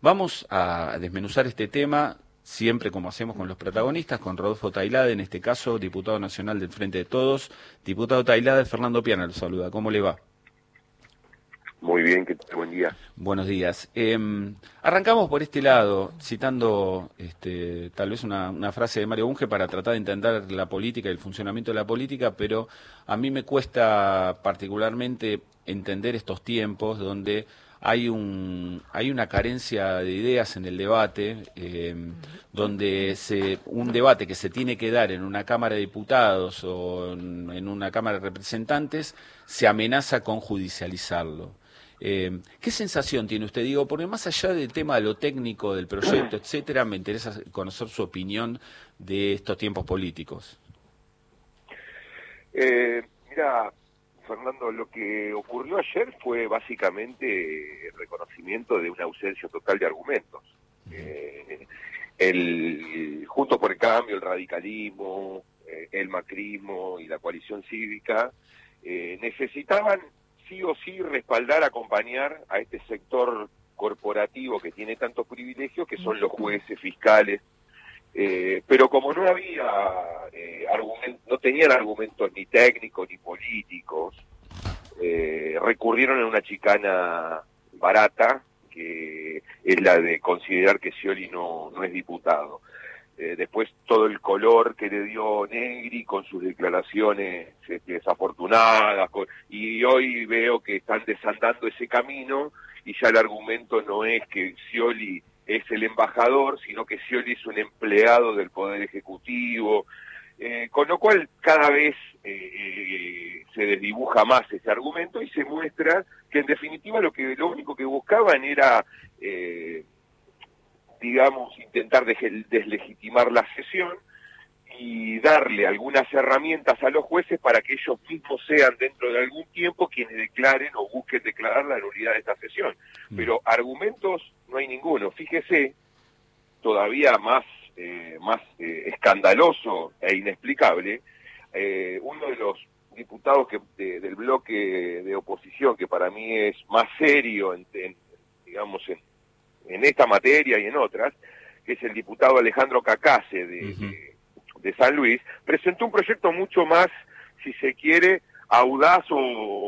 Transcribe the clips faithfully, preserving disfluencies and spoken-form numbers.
Vamos a desmenuzar este tema, siempre como hacemos con los protagonistas, con Rodolfo Tailade, en este caso, diputado nacional del Frente de Todos. Diputado Tailade, Fernando Piana lo saluda. ¿Cómo le va? Muy bien, que buen día. Buenos días. Eh, arrancamos por este lado, citando este, tal vez una, una frase de Mario Bunge para tratar de entender la política y el funcionamiento de la política, pero a mí me cuesta particularmente entender estos tiempos donde hay un hay una carencia de ideas en el debate, eh, donde se, un debate que se tiene que dar en una Cámara de Diputados o en, en una Cámara de Representantes se amenaza con judicializarlo. Eh, ¿Qué sensación tiene usted? Digo, porque más allá del tema de lo técnico del proyecto, etcétera, me interesa conocer su opinión de estos tiempos políticos. Eh, mira, Fernando, lo que ocurrió ayer fue básicamente el reconocimiento de una ausencia total de argumentos. Eh, el Juntos por el Cambio, el radicalismo, eh, el macrismo y la coalición cívica eh, necesitaban sí o sí respaldar, acompañar a este sector corporativo que tiene tantos privilegios, que son los jueces, fiscales, eh, pero como no había eh, argumentos, no tenían argumentos ni técnicos ni políticos, eh, recurrieron a una chicana barata, que es la de considerar que Scioli no, no es diputado. Eh, después todo el color que le dio Negri con sus declaraciones este, desafortunadas, con, y hoy veo que están desandando ese camino y ya el argumento no es que Scioli es el embajador, sino que Scioli es un empleado del Poder Ejecutivo, eh, con lo cual cada vez eh, eh, se desdibuja más ese argumento y se muestra que en definitiva lo que lo único que buscaban era eh, digamos, intentar deslegitimar la sesión y darle algunas herramientas a los jueces para que ellos mismos sean dentro de algún tiempo quienes declaren o busquen declarar la nulidad de esta sesión. Mm. Pero argumentos no hay ninguno. Fíjese, todavía más, eh, más eh, escandaloso e inexplicable, eh, uno de los diputados que, de, del bloque de oposición, que para mí es más serio, en, en, digamos, en en esta materia y en otras, que es el diputado Alejandro Cacase de, uh-huh. de, de San Luis, presentó un proyecto mucho más, si se quiere, audaz o,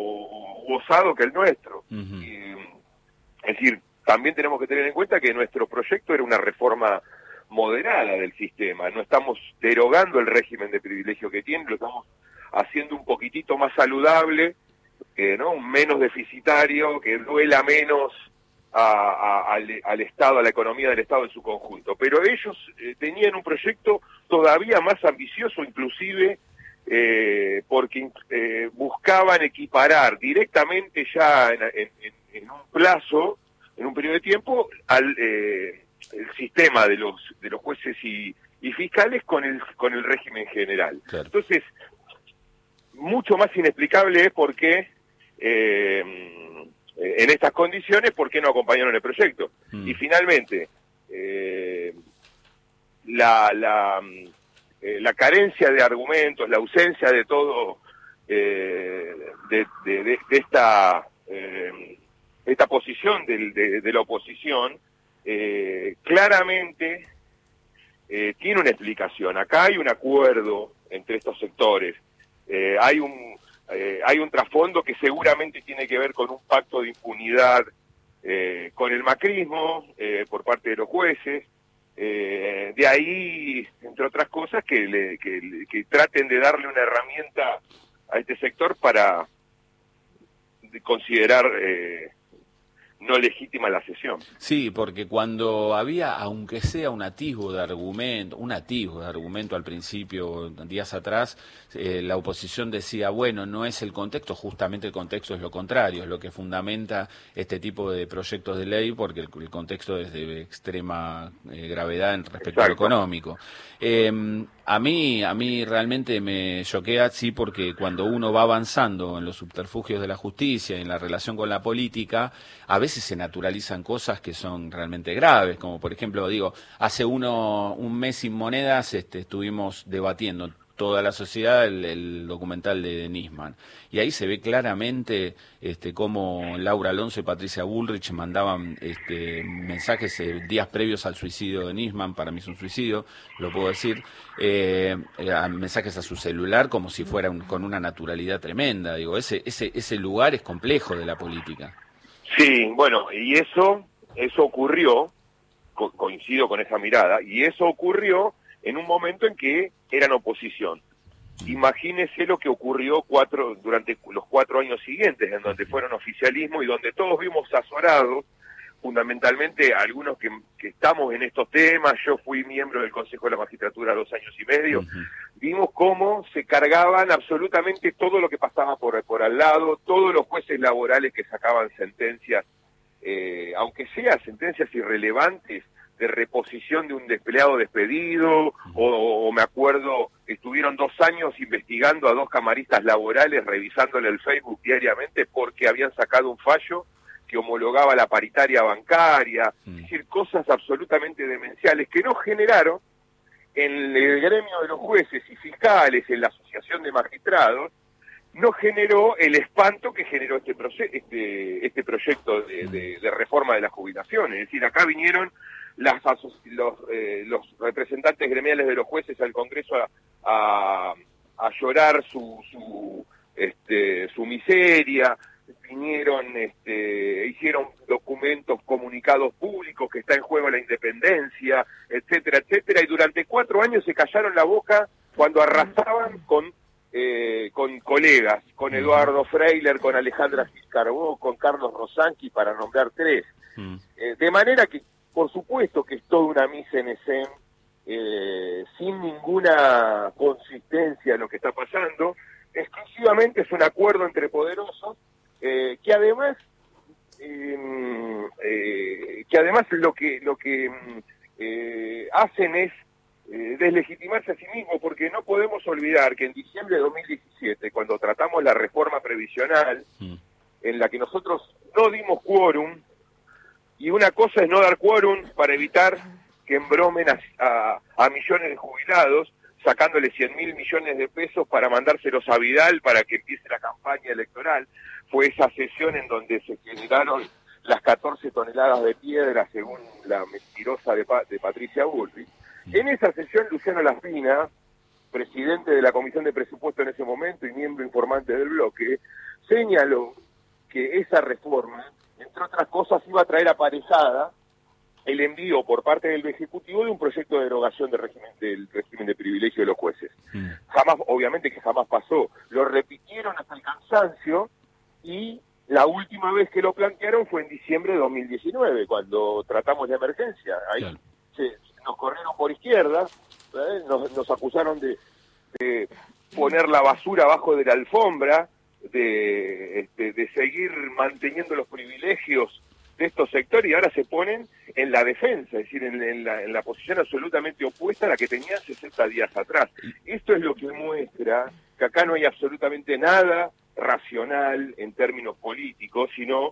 o osado que el nuestro. Uh-huh. Y, es decir, también tenemos que tener en cuenta que nuestro proyecto era una reforma moderada del sistema, no estamos derogando el régimen de privilegio que tiene, lo estamos haciendo un poquitito más saludable, eh, ¿no? menos deficitario, que duela menos A, a, al, al Estado, a la economía del Estado en su conjunto. Pero ellos eh, tenían un proyecto todavía más ambicioso, inclusive eh, porque eh, buscaban equiparar directamente ya en, en, en un plazo, en un periodo de tiempo, al eh, el sistema de los de los jueces y, y fiscales con el con el régimen general. Claro. Entonces, mucho más inexplicable es por qué eh, en estas condiciones, ¿por qué no acompañaron el proyecto? Mm. Y finalmente, eh, la, la, eh, la carencia de argumentos, la ausencia de todo, eh, de, de, de, de esta eh, esta posición de, de, de la oposición, eh, claramente eh, tiene una explicación. Acá hay un acuerdo entre estos sectores, eh, hay un Eh, hay un trasfondo que seguramente tiene que ver con un pacto de impunidad eh, con el macrismo eh, por parte de los jueces. Eh, de ahí, entre otras cosas, que, le, que, que traten de darle una herramienta a este sector para considerar eh, no legítima la sesión. Sí, porque cuando había, aunque sea un atisbo de argumento, un atisbo de argumento al principio, días atrás, eh, la oposición decía, bueno, no es el contexto, justamente el contexto es lo contrario, es lo que fundamenta este tipo de proyectos de ley, porque el, el contexto es de extrema eh, gravedad en respecto Exacto. a lo económico. Eh, a mí, a mí realmente me choquea, sí, porque cuando uno va avanzando en los subterfugios de la justicia y en la relación con la política, a veces se naturalizan cosas que son realmente graves, como por ejemplo, digo, hace uno un mes sin monedas este, estuvimos debatiendo toda la sociedad el, el documental de, de Nisman. Y ahí se ve claramente este, cómo Laura Alonso y Patricia Bullrich mandaban este, mensajes eh, días previos al suicidio de Nisman, para mí es un suicidio, lo puedo decir, eh, eh, mensajes a su celular como si fuera un, con una naturalidad tremenda. Digo, ese, ese, ese lugar es complejo de la política. Sí, bueno, y eso, eso ocurrió, co coincido con esa mirada, y eso ocurrió en un momento en que eran oposición. Imagínese lo que ocurrió cuatro durante los cuatro años siguientes, en donde fueron oficialismo y donde todos vimos azorados, fundamentalmente algunos que, que estamos en estos temas. Yo fui miembro del Consejo de la Magistratura dos años y medio, uh-huh. Vimos cómo se cargaban absolutamente todo lo que pasaba por, por al lado, todos los jueces laborales que sacaban sentencias, eh, aunque sean sentencias irrelevantes, de reposición de un empleado despedido, o, o me acuerdo, estuvieron dos años investigando a dos camaristas laborales, revisándole el Facebook diariamente porque habían sacado un fallo que homologaba la paritaria bancaria, mm. es decir, cosas absolutamente demenciales que no generaron en el gremio de los jueces y fiscales, en la asociación de magistrados, no generó el espanto que generó este, este, este proyecto de, de, de reforma de las jubilaciones. Es decir, acá vinieron Las, los, eh, los representantes gremiales de los jueces al Congreso a, a, a llorar su, su, este, su miseria, vinieron, este, hicieron documentos, comunicados públicos que está en juego la independencia, etcétera, etcétera, y durante cuatro años se callaron la boca cuando arrasaban con, eh, con colegas, con Eduardo Freiler, con Alejandra Fiscarbó, con Carlos Rosanqui, para nombrar tres. Eh, de manera que por supuesto que es toda una mise en escena, eh, sin ninguna consistencia en lo que está pasando, exclusivamente es un acuerdo entre poderosos, eh, que además, eh, eh, que además lo que lo que eh, hacen es eh, deslegitimarse a sí mismos, porque no podemos olvidar que en diciembre de dos mil diecisiete, cuando tratamos la reforma previsional, mm. en la que nosotros no dimos quórum, y una cosa es no dar quórum para evitar que embromen a, a, a millones de jubilados, sacándole cien mil millones de pesos para mandárselos a Vidal para que empiece la campaña electoral. Fue esa sesión en donde se generaron las catorce toneladas de piedra, según la mentirosa de, pa de Patricia Bullrich. En esa sesión, Luciano Laspina, presidente de la Comisión de Presupuesto en ese momento y miembro informante del bloque, señaló que esa reforma, entre otras cosas, iba a traer aparejada el envío por parte del Ejecutivo de un proyecto de derogación del régimen, del régimen de privilegio de los jueces. Mm. Jamás, obviamente que jamás pasó. Lo repitieron hasta el cansancio y la última vez que lo plantearon fue en diciembre de dos mil diecinueve, cuando tratamos la emergencia. Ahí claro. se, nos corrieron por izquierda, ¿eh? nos, nos acusaron de, de poner la basura abajo de la alfombra, de, este, de seguir manteniendo los privilegios de estos sectores, y ahora se ponen en la defensa, es decir, en, en, la, en la posición absolutamente opuesta a la que tenían sesenta días atrás. Esto es lo que muestra que acá no hay absolutamente nada racional en términos políticos, sino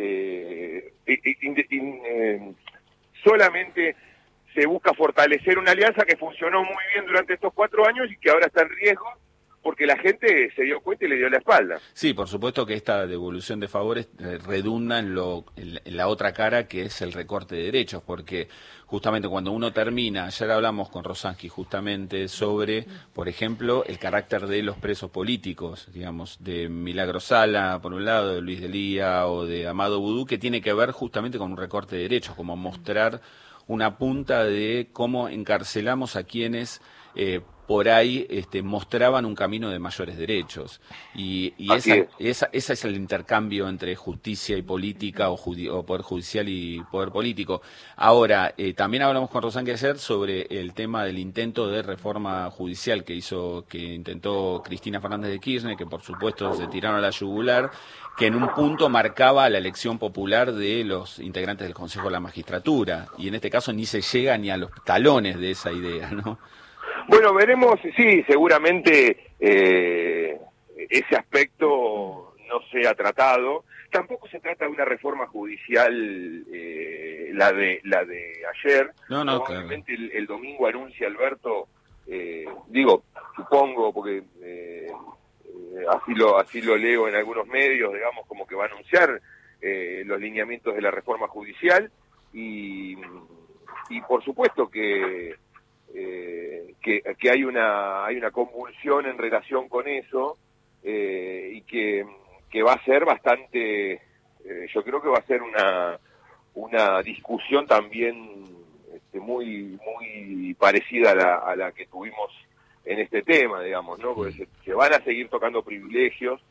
eh, in, in, eh, solamente se busca fortalecer una alianza que funcionó muy bien durante estos cuatro años y que ahora está en riesgo porque la gente se dio cuenta y le dio la espalda. Sí, por supuesto que esta devolución de favores eh, redunda en, lo, en, en la otra cara, que es el recorte de derechos, porque justamente cuando uno termina, ayer hablamos con Rosanqui justamente sobre, por ejemplo, el carácter de los presos políticos, digamos, de Milagro Sala, por un lado, de Luis Delía o de Amado Vudú, que tiene que ver justamente con un recorte de derechos, como mostrar una punta de cómo encarcelamos a quienes eh, por ahí este, mostraban un camino de mayores derechos. Y, y esa, es. esa, esa es el intercambio entre justicia y política, o, judi o poder judicial y poder político. Ahora, eh, también hablamos con Rosanqui ayer sobre el tema del intento de reforma judicial que hizo, que intentó Cristina Fernández de Kirchner, que por supuesto se tiraron a la yugular, que en un punto marcaba la elección popular de los integrantes del Consejo de la Magistratura, y en este caso ni se llega ni a los talones de esa idea, ¿no? Bueno, veremos, sí, seguramente eh, ese aspecto no se ha tratado. Tampoco se trata de una reforma judicial, eh, la de la de ayer. No, no, Probablemente claro. el, el domingo anuncia Alberto, eh, digo, supongo, porque eh, eh, así lo así lo leo en algunos medios, digamos, como que va a anunciar eh, los lineamientos de la reforma judicial y, y por supuesto que, eh, que que hay una hay una convulsión en relación con eso eh, y que, que va a ser bastante, eh, yo creo que va a ser una una discusión también este, muy muy parecida a la, a la que tuvimos en este tema, digamos, ¿no? Porque se, se van a seguir tocando privilegios,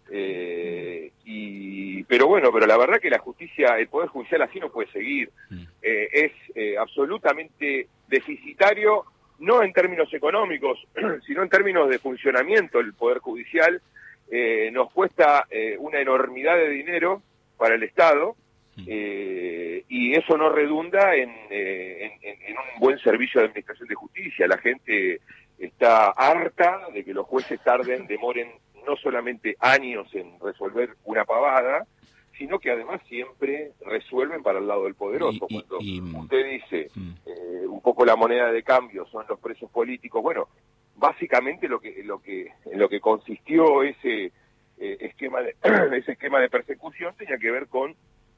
eh, y pero bueno, pero la verdad que la justicia, el Poder Judicial así no puede seguir. Eh, es eh, absolutamente deficitario, no en términos económicos, sino en términos de funcionamiento el Poder Judicial. Eh, nos cuesta eh, una enormidad de dinero para el Estado, eh, y eso no redunda en, eh, en, en un buen servicio de administración de justicia. La gente está harta de que los jueces tarden, demoren no solamente años en resolver una pavada, sino que además siempre resuelven para el lado del poderoso. Y, y, Cuando y, usted dice mm. eh, un poco la moneda de cambio son los presos políticos, bueno, básicamente lo que lo que en lo que consistió ese eh, esquema de ese esquema de persecución tenía que ver con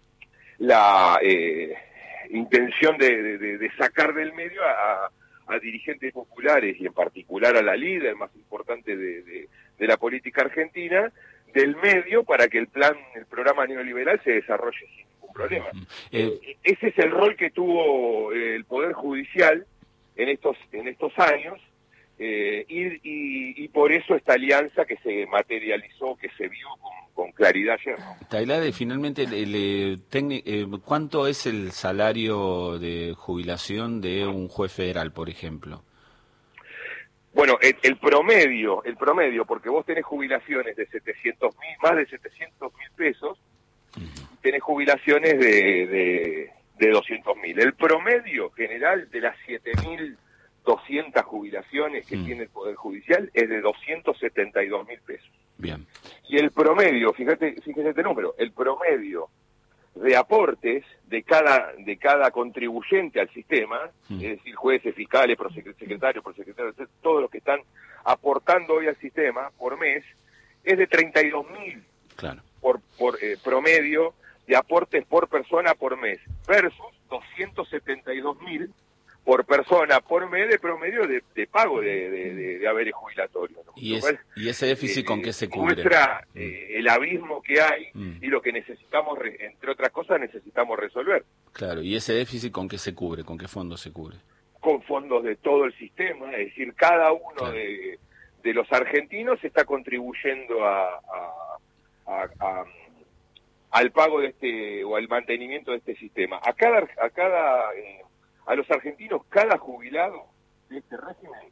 la eh, intención de, de, de sacar del medio a, a dirigentes populares y en particular a la líder más importante de, de, de la política argentina del medio para que el plan, el programa neoliberal se desarrolle sin ningún problema. Eh, eh, ese es el rol que tuvo el Poder Judicial en estos en estos años, eh, y, y, y por eso esta alianza que se materializó, que se vio con, con claridad ayer, ¿no? Tailade, finalmente, le, le, eh, ¿cuánto es el salario de jubilación de un juez federal, por ejemplo? Bueno, el, el promedio, el promedio, porque vos tenés jubilaciones de setecientos mil, más de setecientos mil pesos, uh-huh. tenés jubilaciones de, de, de doscientos mil. El promedio general de las siete mil doscientas jubilaciones que uh-huh. tiene el Poder Judicial es de doscientos setenta y dos mil pesos. Bien. Y el promedio, fíjate, fíjese este número, el promedio de aportes de cada de cada contribuyente al sistema, mm. es decir, jueces, fiscales, prosecretarios, prosecretarios, todos los que están aportando hoy al sistema por mes, es de treinta y dos mil claro. por, por eh, promedio de aportes por persona por mes, versus doscientos setenta y dos mil por persona por mes de promedio de, de pago de, de, de, de haberes jubilatorios, ¿no? ¿Y, es, ¿Y ese déficit eh, con qué se cubre? Muestra eh, el abismo que hay mm. y lo que necesitamos, entre otras cosas, necesitamos resolver. Claro, ¿y ese déficit con qué se cubre? ¿Con qué fondos se cubre? Con fondos de todo el sistema, es decir, cada uno claro. de, de los argentinos está contribuyendo a, a, a, a al pago de este o al mantenimiento de este sistema. A cada a cada eh, a los argentinos, cada jubilado de este régimen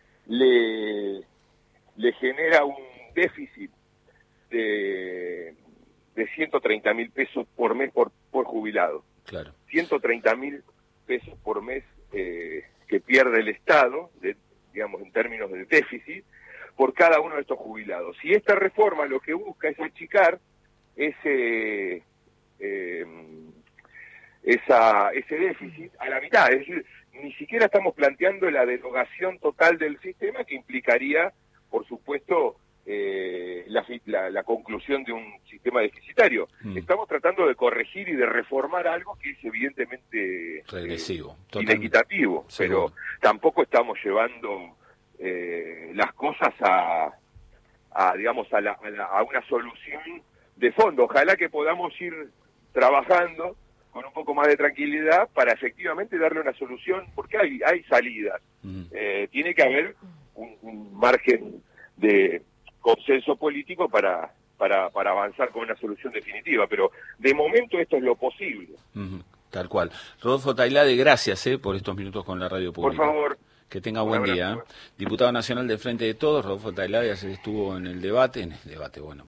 le, le genera un déficit de, de ciento treinta mil pesos por mes por, por jubilado. Claro. ciento treinta mil pesos por mes eh, que pierde el Estado, de, digamos en términos de déficit, por cada uno de estos jubilados. Y esta reforma lo que busca es achicar ese... Eh, esa ese déficit a la mitad, es decir, ni siquiera estamos planteando la derogación total del sistema que implicaría, por supuesto, eh, la, la, la conclusión de un sistema deficitario. Mm. Estamos tratando de corregir y de reformar algo que es evidentemente regresivo, eh, inequitativo, seguro. Pero tampoco estamos llevando eh, las cosas a, a digamos, a, la, a, la, a una solución de fondo. Ojalá que podamos ir trabajando con un poco más de tranquilidad para efectivamente darle una solución, porque hay hay salidas. Mm. Eh, tiene que haber un, un margen de consenso político para, para para avanzar con una solución definitiva, pero de momento esto es lo posible. Mm, tal cual. Rodolfo Tailade, gracias eh, por estos minutos con la radio pública. Por favor. Que tenga buen día. ¿eh? Diputado Nacional del Frente de Todos, Rodolfo Tailade, ayer estuvo en el debate, en el debate, bueno.